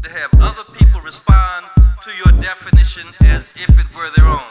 to have other people respond to your definition as if it were their own.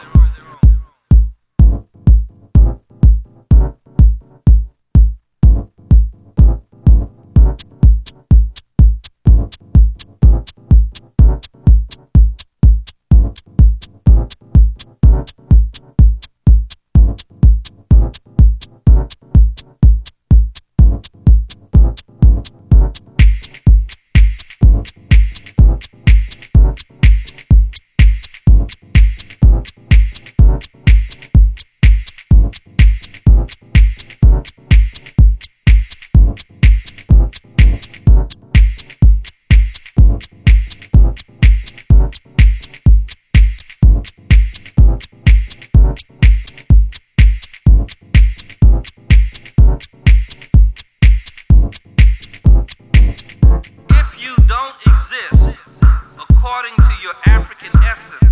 If you don't exist according to your African essence,